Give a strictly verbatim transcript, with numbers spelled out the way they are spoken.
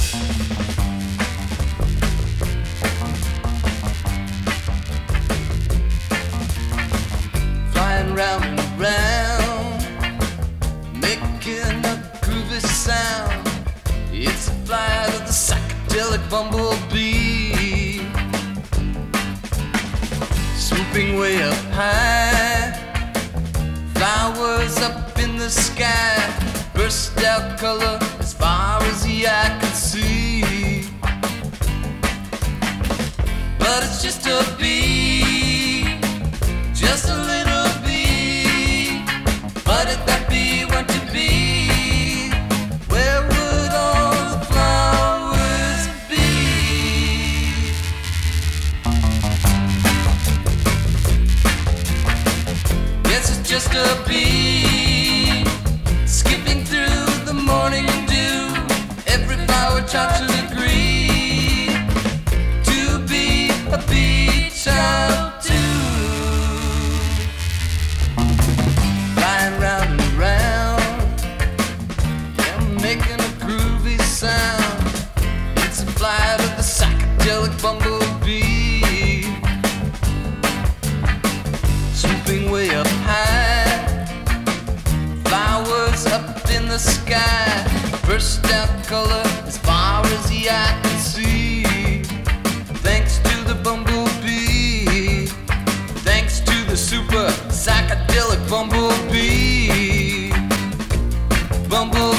Flying round and round, making a groovy sound. It's the flight of the psychedelic bumblebee, swooping way up high. Flowers up in the sky, burst out color as far as the eye can see. But it's just a bee, just a little bee. But if that bee were to be, where would all the flowers be? Yes, it's just a bee, skipping through the morning dew. Every flower tries to agree to be a bee child too. Flying round and round, yeah, making a groovy sound. It's the flight of the psychedelic bumblebee, swooping way up high. Flowers up in the sky, burst out color as far as the eye can see. Thanks to the bumblebee, thanks to the super psychedelic bumblebee. Bumblebee.